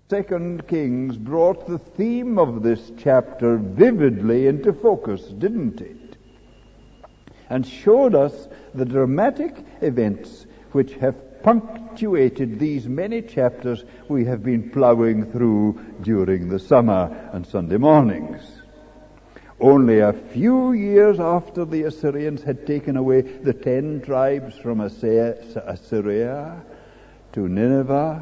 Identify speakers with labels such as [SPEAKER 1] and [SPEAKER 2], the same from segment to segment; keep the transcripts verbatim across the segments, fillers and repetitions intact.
[SPEAKER 1] Second Kings brought the theme of this chapter vividly into focus, didn't it? And showed us the dramatic events which have punctuated these many chapters we have been plowing through during the summer and Sunday mornings. Only a few years after the Assyrians had taken away the ten tribes from Assyria to Nineveh,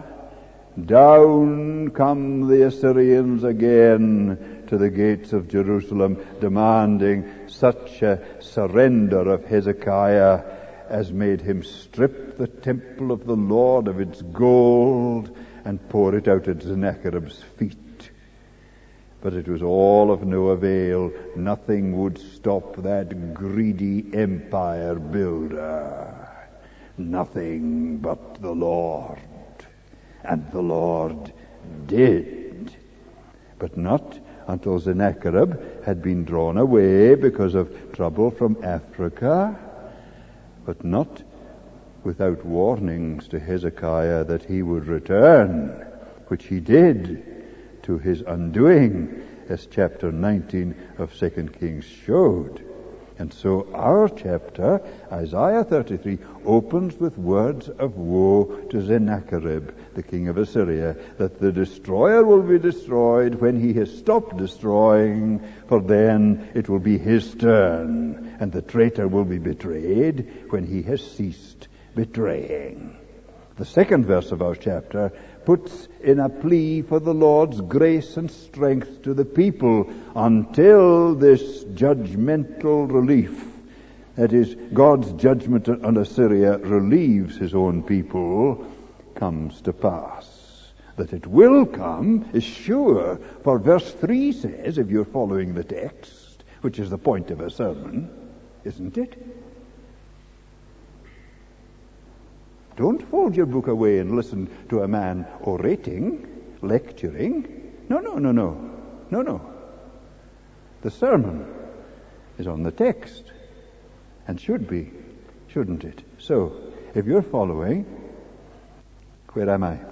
[SPEAKER 1] down come the Assyrians again to the gates of Jerusalem, demanding such a surrender of Hezekiah as made him strip the temple of the Lord of its gold and pour it out at Sennacherib's feet. But it was all of no avail. Nothing would stop that greedy empire builder. Nothing but the Lord. And the Lord did. But not until Sennacherib had been drawn away because of trouble from Africa, but not without warnings to Hezekiah that he would return, which he did to his undoing, as chapter nineteen of Second Kings showed. And so our chapter, Isaiah thirty-three, opens with words of woe to Sennacherib, the king of Assyria, that the destroyer will be destroyed when he has stopped destroying, for then it will be his turn, and the traitor will be betrayed when he has ceased betraying. The second verse of our chapter puts in a plea for the Lord's grace and strength to the people until this judgmental relief, that is, God's judgment on Assyria relieves his own people, comes to pass. That it will come is sure, for verse three says, if you're following the text, which is the point of a sermon, isn't it? Don't fold your book away and listen to a man orating, lecturing. No, no, no, no. No, no. The sermon is on the text, and should be, shouldn't it? So, if you're following, where am I?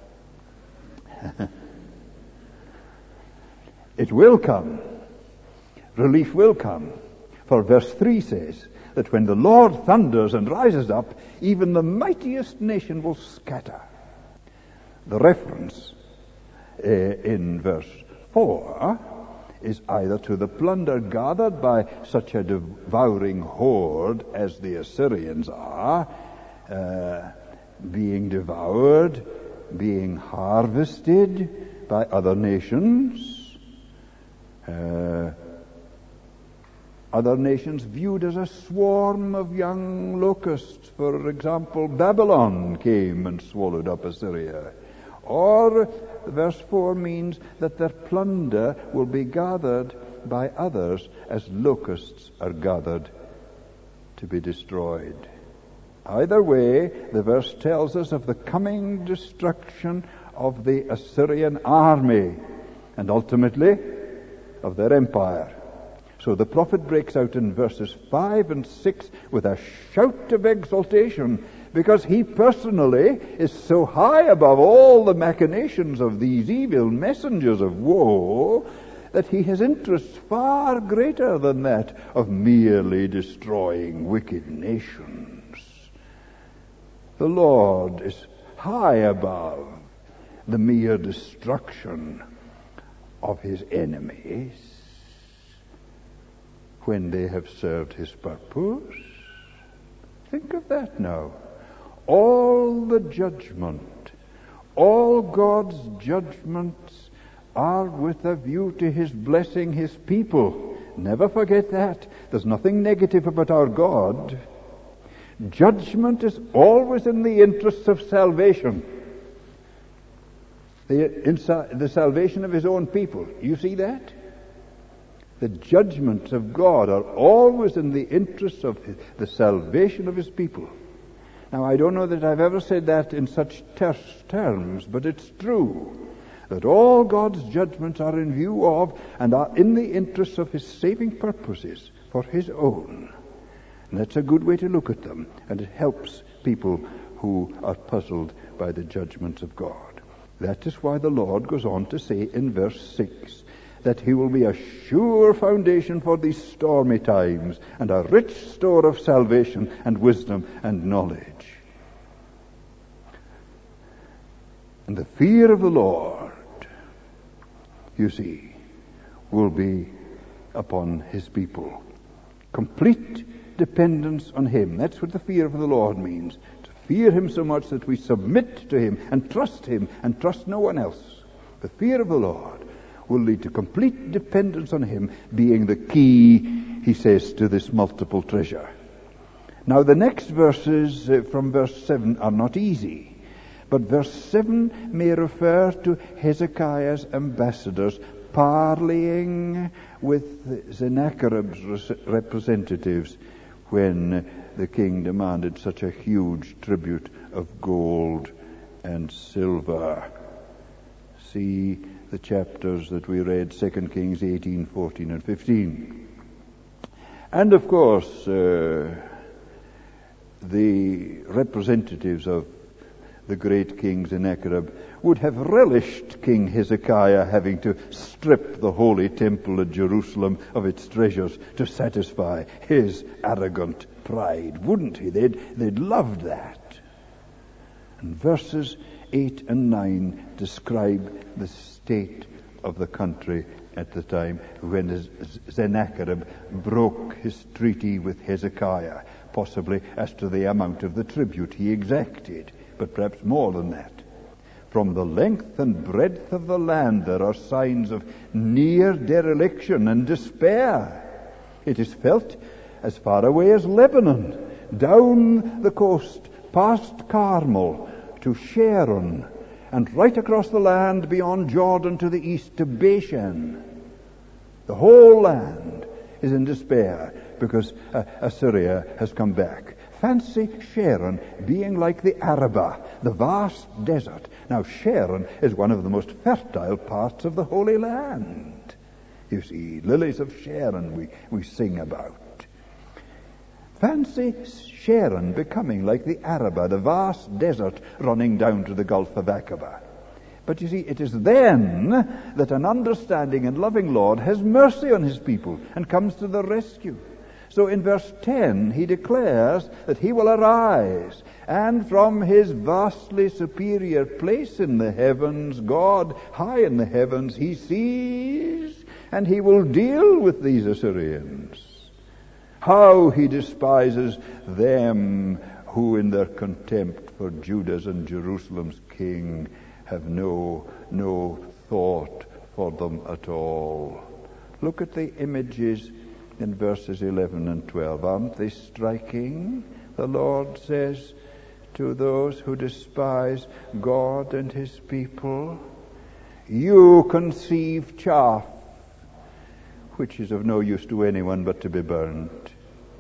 [SPEAKER 1] It will come. Relief will come. For verse three says that when the Lord thunders and rises up, even the mightiest nation will scatter. The reference uh, in verse four is either to the plunder gathered by such a devouring horde as the Assyrians are, uh, being devoured, being harvested by other nations, uh, other nations viewed as a swarm of young locusts. For example, Babylon came and swallowed up Assyria. Or, verse four means that their plunder will be gathered by others as locusts are gathered to be destroyed. Either way, the verse tells us of the coming destruction of the Assyrian army and ultimately of their empire. So the prophet breaks out in verses five and six with a shout of exultation, because he personally is so high above all the machinations of these evil messengers of woe that he has interests far greater than that of merely destroying wicked nations. The Lord is high above the mere destruction of his enemies when they have served his purpose. Think of that now. All the judgment, all God's judgments are with a view to his blessing his people. Never forget that. There's nothing negative about our God. Judgment is always in the interests of salvation. The, in, the salvation of his own people. You see that? The judgments of God are always in the interests of his, the salvation of his people. Now, I don't know that I've ever said that in such terse terms, but it's true that all God's judgments are in view of and are in the interests of his saving purposes for his own. And that's a good way to look at them, and it helps people who are puzzled by the judgments of God. That is why the Lord goes on to say in verse six that he will be a sure foundation for these stormy times, and a rich store of salvation and wisdom and knowledge. And the fear of the Lord, you see, will be upon his people. Complete dependence on him. That's what the fear of the Lord means. To fear him so much that we submit to him and trust him and trust no one else. The fear of the Lord will lead to complete dependence on him being the key, he says, to this multiple treasure. Now the next verses uh, from verse seven are not easy. But verse seven may refer to Hezekiah's ambassadors parleying with Sennacherib's representatives when the king demanded such a huge tribute of gold and silver. See the chapters that we read, Second Kings eighteen, fourteen, and fifteen. And of course, uh, the representatives of the great king Sennacherib would have relished King Hezekiah having to strip the holy temple at Jerusalem of its treasures to satisfy his arrogant pride, wouldn't he? They'd, they'd loved that. And verses eight and nine describe the state of the country at the time when Sennacherib broke his treaty with Hezekiah, possibly as to the amount of the tribute he exacted, but perhaps more than that. From the length and breadth of the land there are signs of near dereliction and despair. It is felt as far away as Lebanon, down the coast, past Carmel to Sharon, and right across the land beyond Jordan to the east to Bashan. The whole land is in despair because uh, Assyria has come back. Fancy Sharon being like the Arabah, the vast desert. Now Sharon is one of the most fertile parts of the Holy Land. You see, lilies of Sharon we, we sing about. Fancy Sharon becoming like the Arabah, the vast desert running down to the Gulf of Aqaba. But you see, it is then that an understanding and loving Lord has mercy on his people and comes to their rescue. So in verse ten, he declares that he will arise, and from his vastly superior place in the heavens, God high in the heavens, he sees, and he will deal with these Assyrians. How he despises them who in their contempt for Judah's and Jerusalem's king have no, no thought for them at all. Look at the images in verses eleven and twelve. Aren't they striking? The Lord says to those who despise God and his people, you conceive chaff, which is of no use to anyone but to be burnt.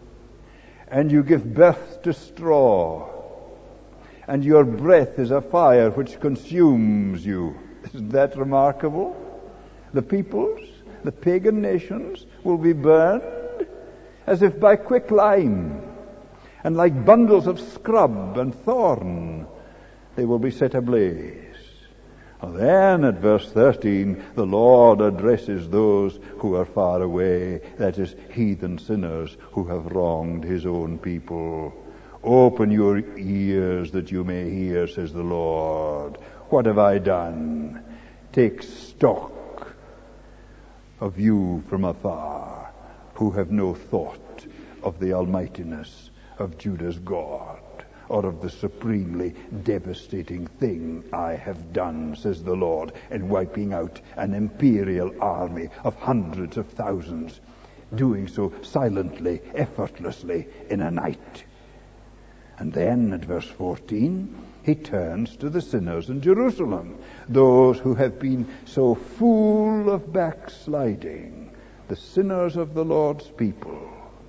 [SPEAKER 1] And you give birth to straw, and your breath is a fire which consumes you. Isn't that remarkable? The peoples, the pagan nations, will be burned as if by quicklime, and like bundles of scrub and thorn, they will be set ablaze. And then at verse thirteen, the Lord addresses those who are far away, that is, heathen sinners who have wronged his own people. Open your ears that you may hear, says the Lord. What have I done? Take stock of you from afar, who have no thought of the almightiness of Judah's God, or of the supremely devastating thing I have done, says the Lord, in wiping out an imperial army of hundreds of thousands, doing so silently, effortlessly, in a night. And then at verse fourteen, he turns to the sinners in Jerusalem, those who have been so full of backsliding, the sinners of the Lord's people.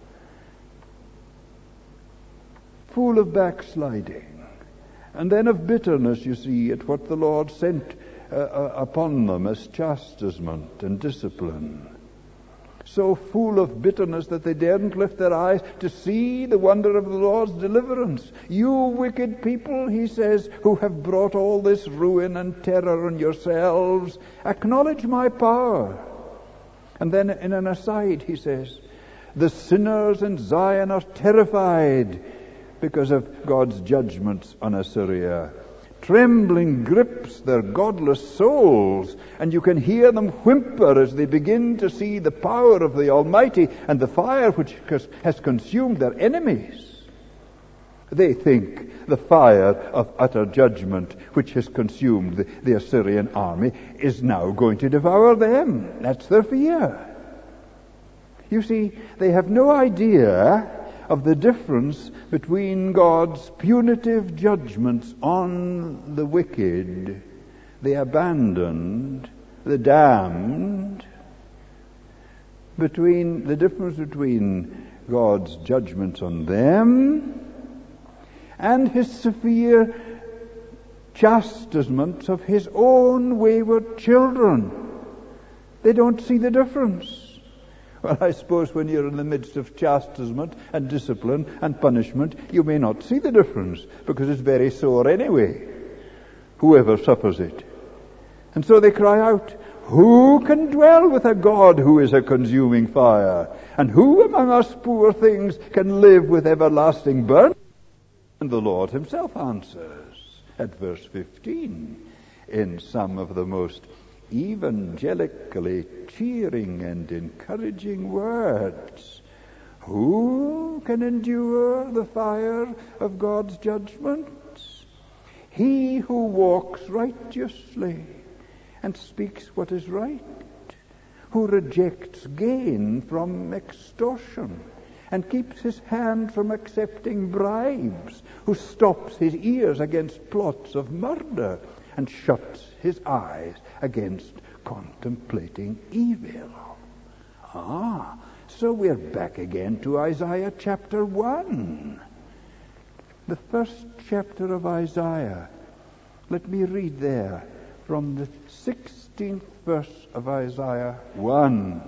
[SPEAKER 1] Full of backsliding, and then of bitterness, you see, at what the Lord sent uh, uh, upon them as chastisement and discipline. so full of bitterness that they daren't lift their eyes to see the wonder of the Lord's deliverance. You wicked people, he says, who have brought all this ruin and terror on yourselves, acknowledge my power. And then in an aside he says, the sinners in Zion are terrified because of God's judgments on Assyria. Trembling grips their godless souls, and you can hear them whimper as they begin to see the power of the Almighty and the fire which has consumed their enemies. They think the fire of utter judgment which has consumed the, the Assyrian army is now going to devour them. That's their fear. You see, they have no idea of the difference between God's punitive judgments on the wicked, the abandoned, the damned, between the difference between God's judgments on them and his severe chastisement of his own wayward children. They don't see the difference. Well, I suppose when you're in the midst of chastisement and discipline and punishment, you may not see the difference, because it's very sore anyway, whoever suffers it. And so they cry out, who can dwell with a God who is a consuming fire? And who among us poor things can live with everlasting burn? And the Lord himself answers at verse fifteen in some of the most evangelically cheering and encouraging words. Who can endure the fire of God's judgments? He who walks righteously and speaks what is right, who rejects gain from extortion and keeps his hand from accepting bribes, who stops his ears against plots of murder and shuts his eyes against contemplating evil. Ah, so we're back again to Isaiah chapter one. The first chapter of Isaiah. Let me read there from the sixteenth verse of Isaiah one,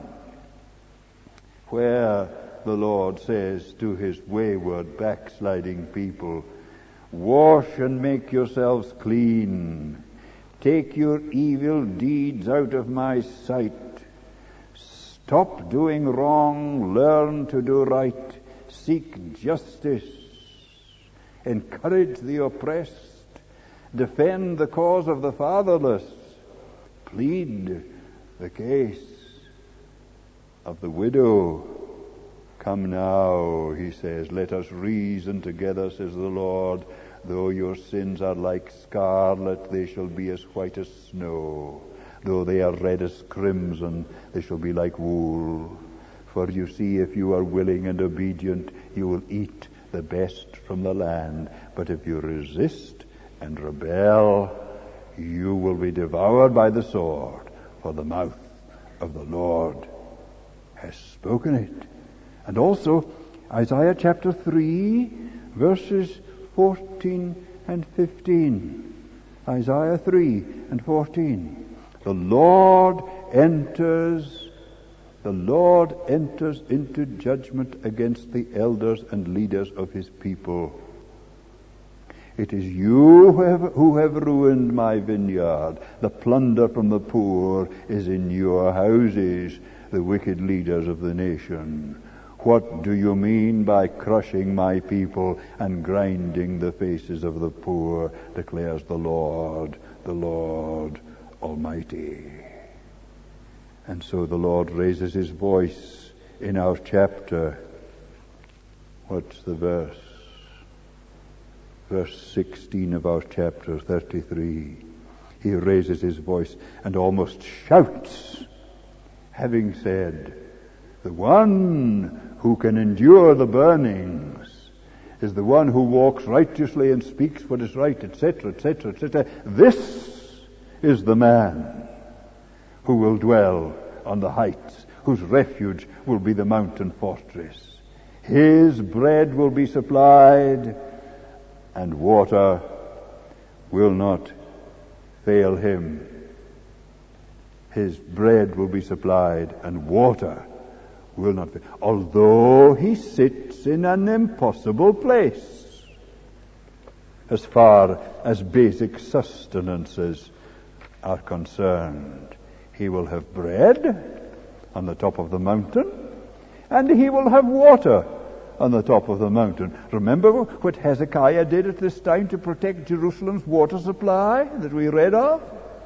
[SPEAKER 1] where the Lord says to his wayward, backsliding people, wash and make yourselves clean. Take your evil deeds out of my sight. Stop doing wrong. Learn to do right. Seek justice. Encourage the oppressed. Defend the cause of the fatherless. Plead the case of the widow. Come now, he says, let us reason together, says the Lord. Though your sins are like scarlet, they shall be as white as snow. Though they are red as crimson, they shall be like wool. For you see, if you are willing and obedient, you will eat the best from the land. But if you resist and rebel, you will be devoured by the sword, for the mouth of the Lord has spoken it. And also, Isaiah chapter three, verses fourteen and fifteen. Isaiah three and fourteen. The Lord enters, the Lord enters into judgment against the elders and leaders of his people. It is you who have, who have ruined my vineyard. The plunder from the poor is in your houses, the wicked leaders of the nation. What do you mean by crushing my people and grinding the faces of the poor, declares the Lord, the Lord Almighty. And so the Lord raises his voice in our chapter. What's the verse? Verse sixteen of our chapter thirty-three. He raises his voice and almost shouts, having said, the one who can endure the burnings is the one who walks righteously and speaks what is right, et cetera, et cetera, et cetera. This is the man who will dwell on the heights, whose refuge will be the mountain fortress. His bread will be supplied, and water will not fail him. His bread will be supplied, and water will not fail, although he sits in an impossible place as far as basic sustenances are concerned. He will have bread on the top of the mountain, and he will have water on the top of the mountain. Remember what Hezekiah did at this time to protect Jerusalem's water supply that we read of?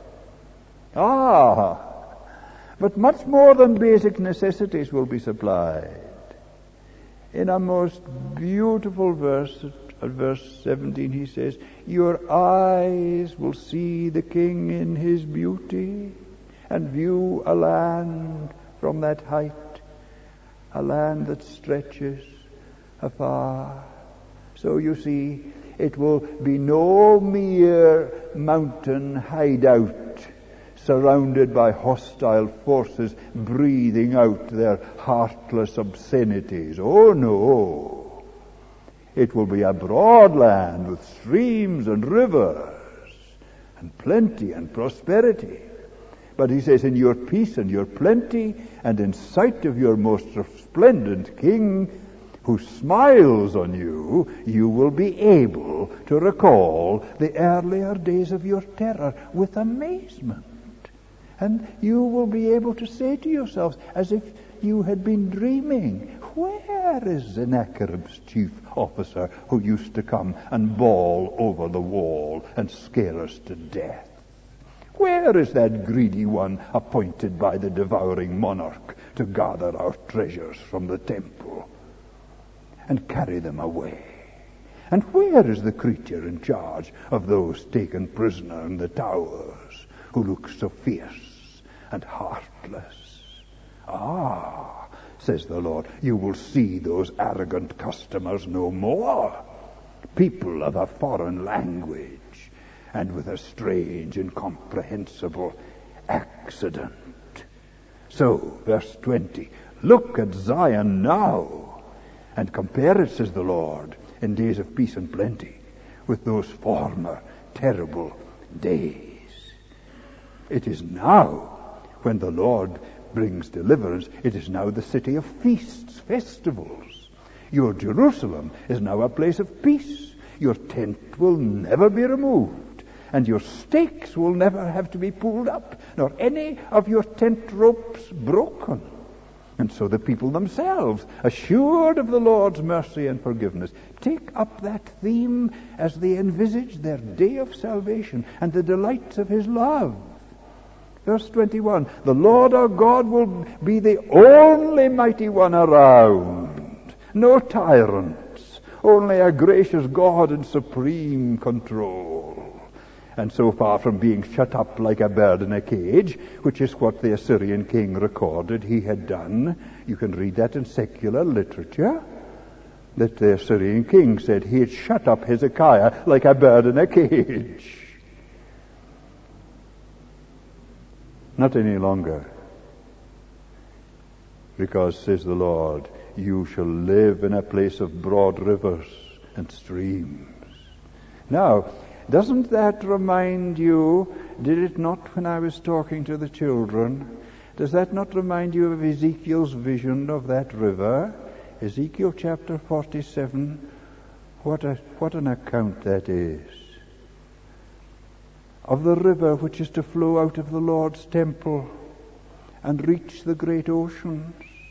[SPEAKER 1] Ah, but much more than basic necessities will be supplied. In a most beautiful verse, at verse seventeen, he says, your eyes will see the King in his beauty and view a land from that height, a land that stretches afar. So you see, it will be no mere mountain hideout surrounded by hostile forces breathing out their heartless obscenities. Oh no! It will be a broad land with streams and rivers and plenty and prosperity. But he says, in your peace and your plenty and in sight of your most resplendent King who smiles on you, you will be able to recall the earlier days of your terror with amazement. And you will be able to say to yourselves, as if you had been dreaming, where is Sennacherib's chief officer who used to come and bawl over the wall and scare us to death? Where is that greedy one appointed by the devouring monarch to gather our treasures from the temple and carry them away? And where is the creature in charge of those taken prisoner in the towers, who looks so fierce and heartless? Ah, says the Lord, you will see those arrogant customers no more, people of a foreign language and with a strange, incomprehensible accident. So, verse twenty, look at Zion now, and compare it, says the Lord, in days of peace and plenty, with those former terrible days. It is now, when the Lord brings deliverance, it is now the city of feasts, festivals. Your Jerusalem is now a place of peace. Your tent will never be removed, and your stakes will never have to be pulled up, nor any of your tent ropes broken. And so the people themselves, assured of the Lord's mercy and forgiveness, take up that theme as they envisage their day of salvation and the delights of his love. Verse twenty-one, the Lord our God will be the only mighty one around, no tyrants, only a gracious God in supreme control. And so far from being shut up like a bird in a cage, which is what the Assyrian king recorded he had done, you can read that in secular literature, that the Assyrian king said he had shut up Hezekiah like a bird in a cage. Not any longer. Because, says the Lord, you shall live in a place of broad rivers and streams. Now, doesn't that remind you, did it not when I was talking to the children, does that not remind you of Ezekiel's vision of that river? Ezekiel chapter forty-seven, what a, what an account that is. Of the river which is to flow out of the Lord's temple and reach the great oceans.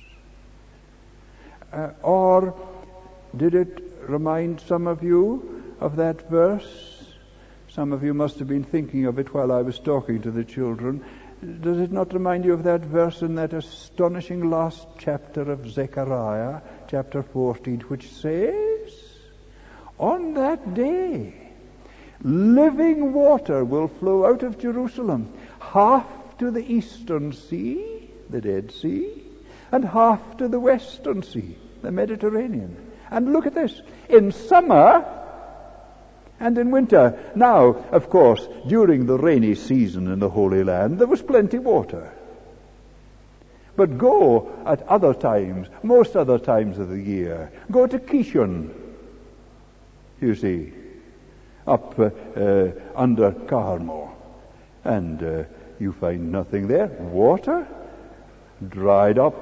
[SPEAKER 1] Uh, or did it remind some of you of that verse? Some of you must have been thinking of it while I was talking to the children. Does it not remind you of that verse in that astonishing last chapter of Zechariah, chapter fourteen, which says, on that day, living water will flow out of Jerusalem, half to the eastern sea, the Dead Sea, and half to the western sea, the Mediterranean. And look at this, in summer and in winter. Now, of course, during the rainy season in the Holy Land, there was plenty water. But go at other times, most other times of the year, go to Kishon, you see, up uh, uh, under Carmel, and uh, you find nothing there. Water dried up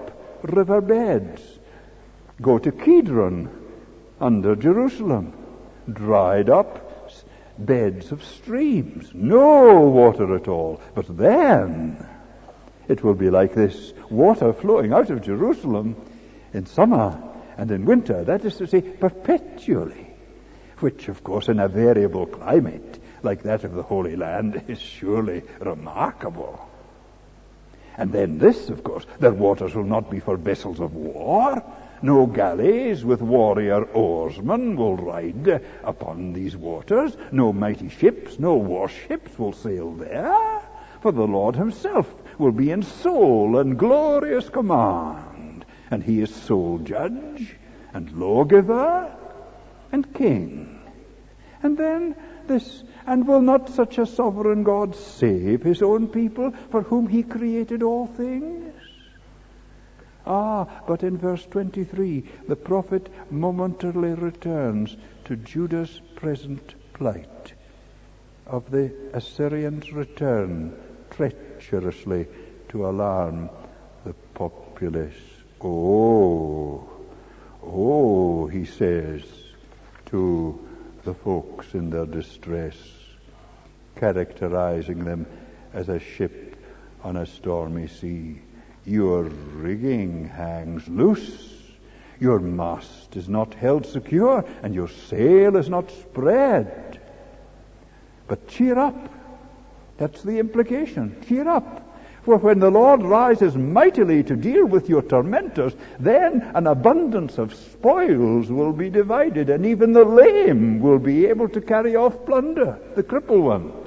[SPEAKER 1] riverbeds. Go to Kidron, under Jerusalem. Dried up beds of streams. No water at all. But then it will be like this water flowing out of Jerusalem in summer and in winter. That is to say, perpetually. Which, of course, in a variable climate like that of the Holy Land is surely remarkable. And then this, of course, their waters will not be for vessels of war. No galleys with warrior oarsmen will ride upon these waters. No mighty ships, no warships will sail there. For the Lord himself will be in sole and glorious command. And he is sole judge and lawgiver and king. And then this, and will not such a sovereign God save his own people for whom he created all things? Ah, but in verse twenty-three, the prophet momentarily returns to Judah's present plight, of the Assyrians' return treacherously to alarm the populace. Oh, oh, he says to the folks in their distress, characterizing them as a ship on a stormy sea. Your rigging hangs loose, your mast is not held secure, and your sail is not spread. But cheer up. That's the implication. Cheer up. For when the Lord rises mightily to deal with your tormentors, then an abundance of spoils will be divided, and even the lame will be able to carry off plunder, the crippled ones.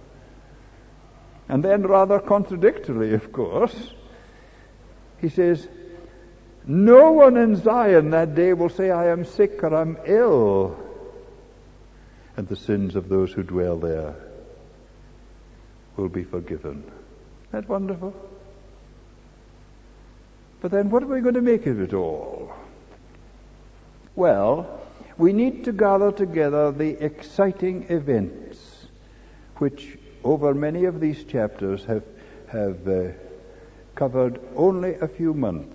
[SPEAKER 1] And then, rather contradictory, of course, he says, no one in Zion that day will say, I am sick or I'm ill. And the sins of those who dwell there will be forgiven. Isn't that wonderful? But then what are we going to make of it all? Well, we need to gather together the exciting events which over many of these chapters have, have uh, covered only a few months.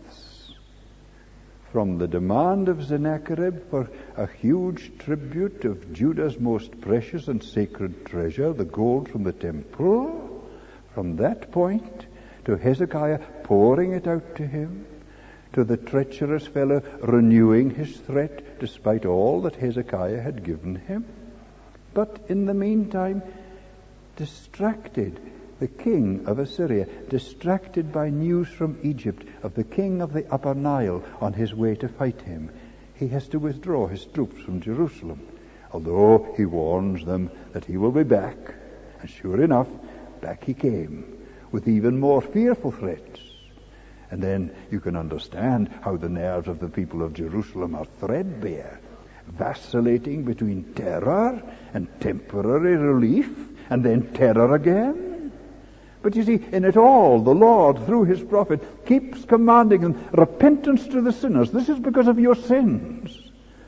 [SPEAKER 1] From the demand of Sennacherib for a huge tribute of Judah's most precious and sacred treasure, the gold from the temple, from that point to Hezekiah pouring it out to him, to the treacherous fellow renewing his threat despite all that Hezekiah had given him. But in the meantime, distracted, the king of Assyria, distracted by news from Egypt of the king of the Upper Nile on his way to fight him, he has to withdraw his troops from Jerusalem, although he warns them that he will be back. And sure enough, back he came, with even more fearful threats. And then you can understand how the nerves of the people of Jerusalem are threadbare, vacillating between terror and temporary relief, and then terror again. But you see, in it all, the Lord, through his prophet, keeps commanding them, repentance to the sinners. This is because of your sins.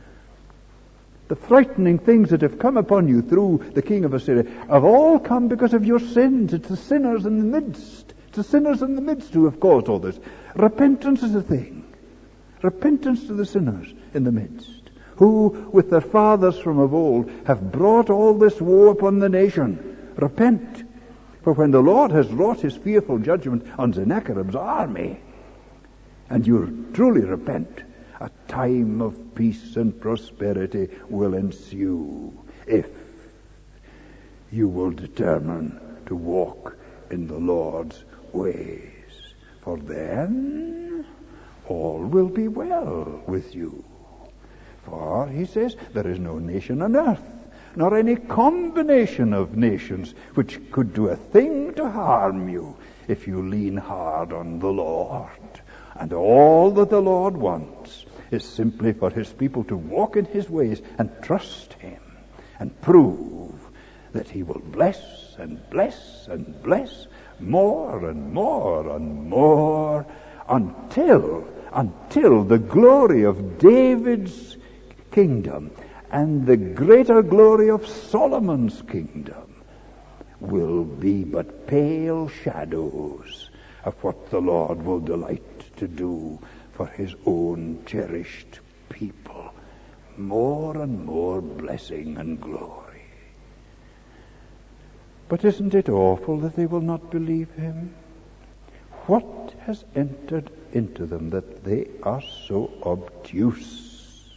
[SPEAKER 1] The frightening things that have come upon you through the king of Assyria have all come because of your sins. It's the sinners in the midst. It's the sinners in the midst who have caused all this. Repentance is a thing. Repentance to the sinners in the midst, who, with their fathers from of old, have brought all this woe upon the nation. Repent. For when the Lord has wrought his fearful judgment on Sennacherib's army, and you truly repent, a time of peace and prosperity will ensue if you will determine to walk in the Lord's ways. For then all will be well with you. For, he says, there is no nation on earth, nor any combination of nations which could do a thing to harm you if you lean hard on the Lord. And all that the Lord wants is simply for his people to walk in his ways and trust him and prove that he will bless and bless and bless more and more and more until, until the glory of David's kingdom and the greater glory of Solomon's kingdom will be but pale shadows of what the Lord will delight to do for his own cherished people. More and more blessing and glory. But isn't it awful that they will not believe him? What has entered into them that they are so obtuse?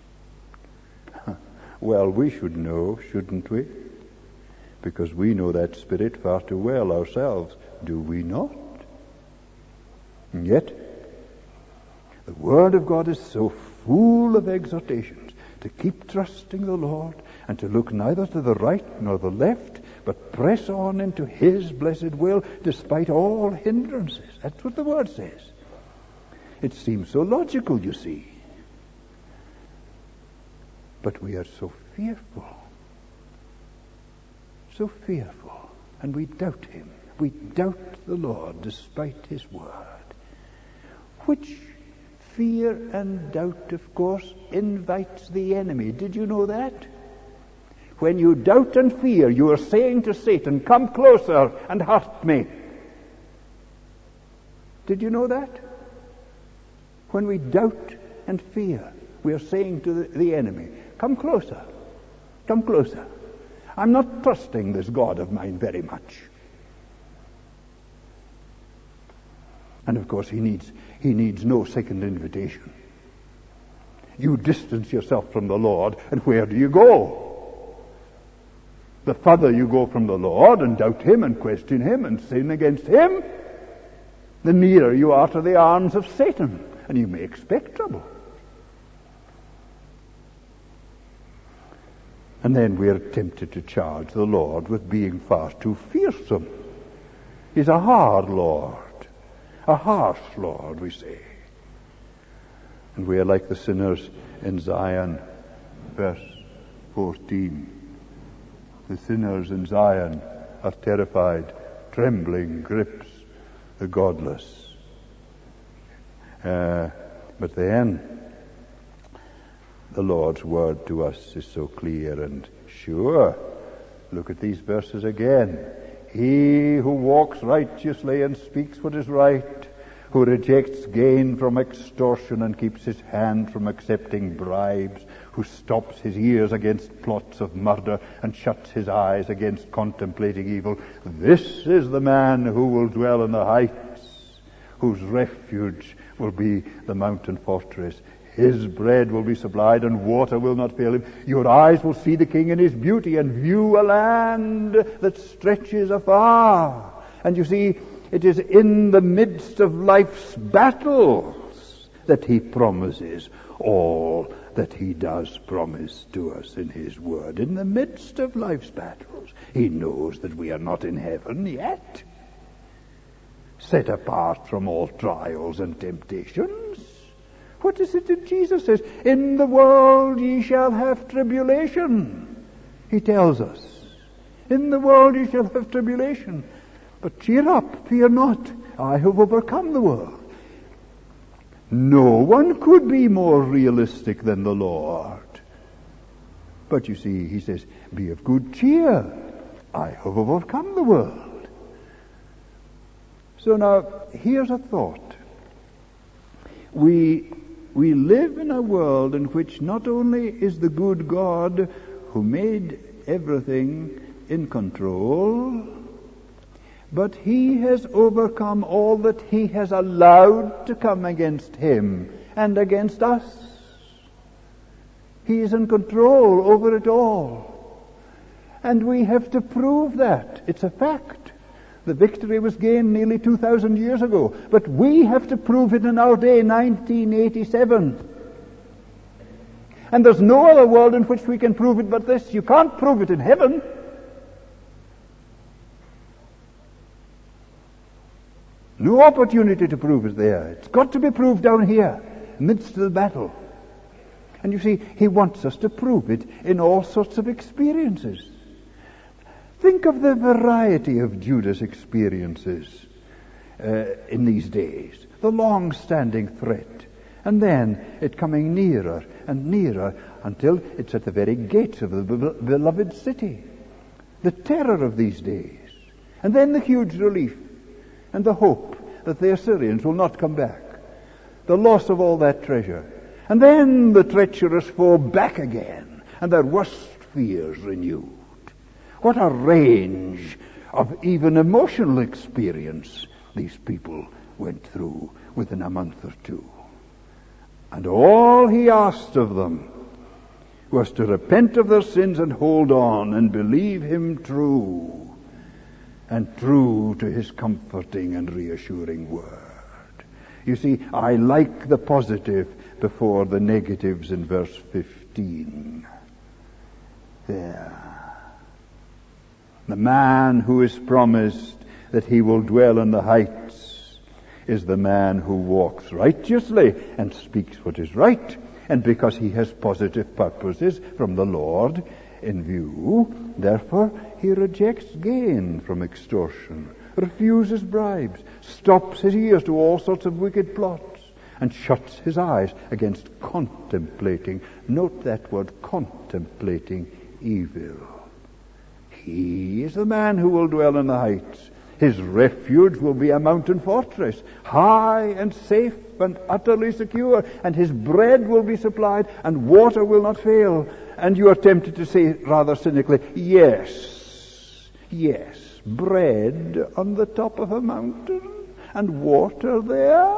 [SPEAKER 1] Well, we should know, shouldn't we? Because we know that spirit far too well ourselves. Do we not? And yet, the Word of God is so full of exhortations to keep trusting the Lord and to look neither to the right nor the left, but press on into his blessed will despite all hindrances. That's what the Word says. It seems so logical, you see. But we are so fearful. So fearful. And we doubt him. We doubt the Lord despite his word. Which fear and doubt, of course, invites the enemy. Did you know that? When you doubt and fear, you are saying to Satan, come closer and hurt me. Did you know that? When we doubt and fear, we are saying to the, the enemy, come closer, come closer. I'm not trusting this God of mine very much. And of course he needs he needs no second invitation. You distance yourself from the Lord, and where do you go? The further you go from the Lord and doubt him and question him and sin against him, the nearer you are to the arms of Satan, and you may expect trouble. And then we are tempted to charge the Lord with being far too fearsome. He's a hard Lord, a harsh Lord, we say. And we are like the sinners in Zion, verse fourteen. The sinners in Zion are terrified, trembling grips the godless. Uh, but then, the Lord's word to us is so clear and sure. Look at these verses again. He who walks righteously and speaks what is right, who rejects gain from extortion and keeps his hand from accepting bribes, who stops his ears against plots of murder and shuts his eyes against contemplating evil. This is the man who will dwell in the heights, whose refuge will be the mountain fortress. His bread will be supplied and water will not fail him. Your eyes will see the King in his beauty and view a land that stretches afar. And you see, it is in the midst of life's battles that he promises all that he does promise to us in his word. In the midst of life's battles, he knows that we are not in heaven yet, set apart from all trials and temptations. What is it that Jesus says? In the world ye shall have tribulation. He tells us. In the world ye shall have tribulation. But cheer up, fear not. I have overcome the world. No one could be more realistic than the Lord. But you see, he says, be of good cheer. I have overcome the world. So now, here's a thought. We we live in a world in which not only is the good God who made everything in control, but he has overcome all that he has allowed to come against him and against us. He is in control over it all. And we have to prove that. It's a fact. The victory was gained nearly two thousand years ago. But we have to prove it in our day, nineteen eighty-seven. And there's no other world in which we can prove it but this. You can't prove it in heaven. No opportunity to prove it there. It's got to be proved down here, amidst the battle. And you see, he wants us to prove it in all sorts of experiences. Think of the variety of Judas' experiences uh, in these days. The long-standing threat. And then it coming nearer and nearer until it's at the very gates of the beloved city. The terror of these days. And then the huge relief and the hope that the Assyrians will not come back. The loss of all that treasure. And then the treacherous foe back again, and their worst fears renewed. What a range of even emotional experience these people went through within a month or two. And all he asked of them was to repent of their sins and hold on and believe him true, and true to his comforting and reassuring word. You see, I like the positive before the negatives in verse fifteen. There. The man who is promised that he will dwell in the heights is the man who walks righteously and speaks what is right, and because he has positive purposes from the Lord in view, therefore he rejects gain from extortion, refuses bribes, stops his ears to all sorts of wicked plots, and shuts his eyes against contemplating, note that word, contemplating evil. He is the man who will dwell in the heights. His refuge will be a mountain fortress, high and safe and utterly secure, and his bread will be supplied, and water will not fail. And you are tempted to say rather cynically, yes, yes, bread on the top of a mountain and water there.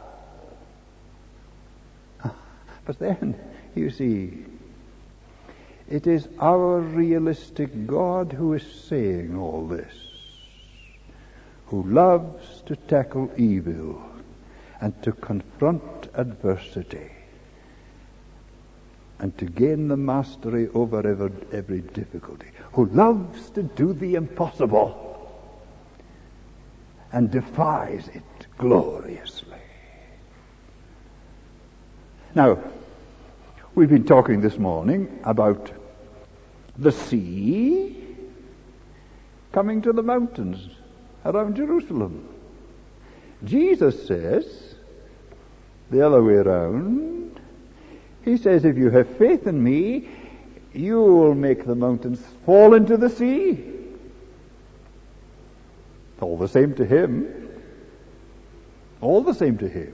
[SPEAKER 1] But then, you see, it is our realistic God who is saying all this, who loves to tackle evil and to confront adversity and to gain the mastery over every, every difficulty, who loves to do the impossible and defies it gloriously. Now, we've been talking this morning about the sea coming to the mountains around Jerusalem. Jesus says the other way around. He says, if you have faith in me, you will make the mountains fall into the sea. It's all the same to him. All the same to him.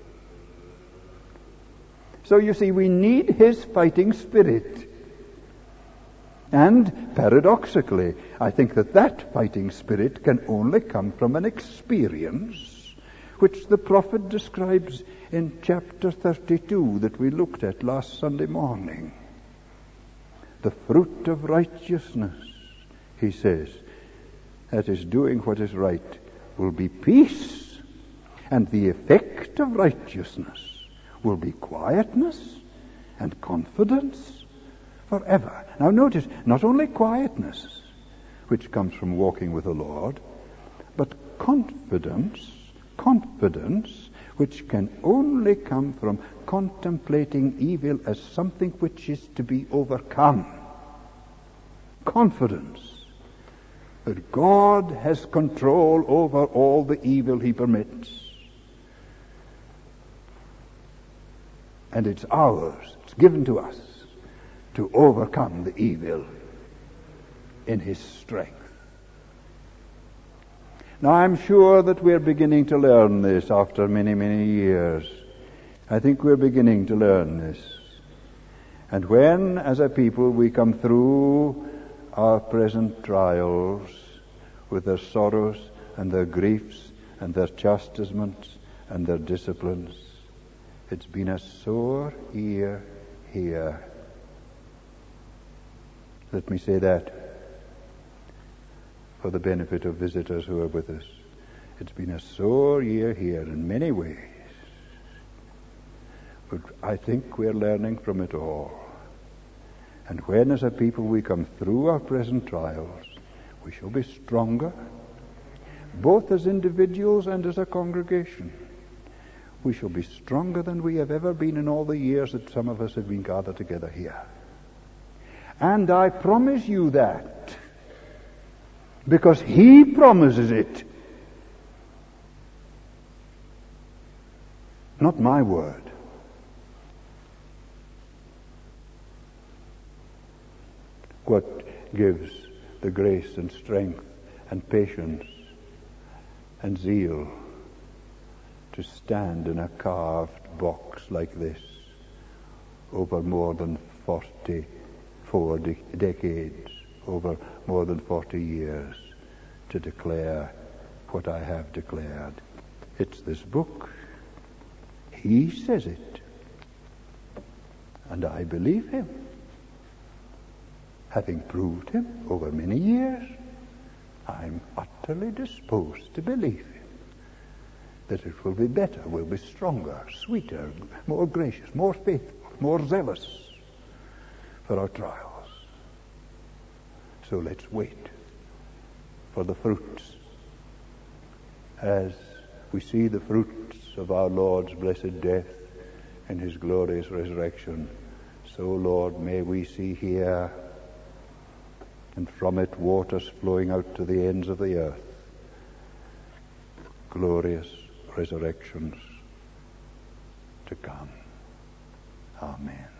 [SPEAKER 1] So you see, we need his fighting spirit. And paradoxically, I think that that fighting spirit can only come from an experience which the prophet describes in chapter thirty-two that we looked at last Sunday morning. The fruit of righteousness, he says, that is doing what is right, will be peace, and the effect of righteousness will be quietness and confidence forever. Now notice, not only quietness, which comes from walking with the Lord, but confidence, confidence, which can only come from contemplating evil as something which is to be overcome. Confidence that God has control over all the evil he permits. And it's ours, it's given to us to overcome the evil in his strength. Now I'm sure that we're beginning to learn this after many, many years. I think we're beginning to learn this. And when, as a people, we come through our present trials with their sorrows and their griefs and their chastisements and their disciplines, it's been a sore ear here. Let me say that for the benefit of visitors who are with us. It's been a sore year here in many ways. But I think we're learning from it all. And when as a people we come through our present trials, we shall be stronger, both as individuals and as a congregation. We shall be stronger than we have ever been in all the years that some of us have been gathered together here. And I promise you that, because he promises it. Not my word. What gives the grace and strength and patience and zeal to stand in a carved box like this over more than forty-four de- decades, over more than forty years, to declare what I have declared. It's this book. He says it. And I believe him. Having proved him over many years, I'm utterly disposed to believe him. That it will be better, will be stronger, sweeter, more gracious, more faithful, more zealous for our trials. So let's wait for the fruits. As we see the fruits of our Lord's blessed death and his glorious resurrection, so, Lord, may we see here, and from it waters flowing out to the ends of the earth, glorious resurrections to come. Amen.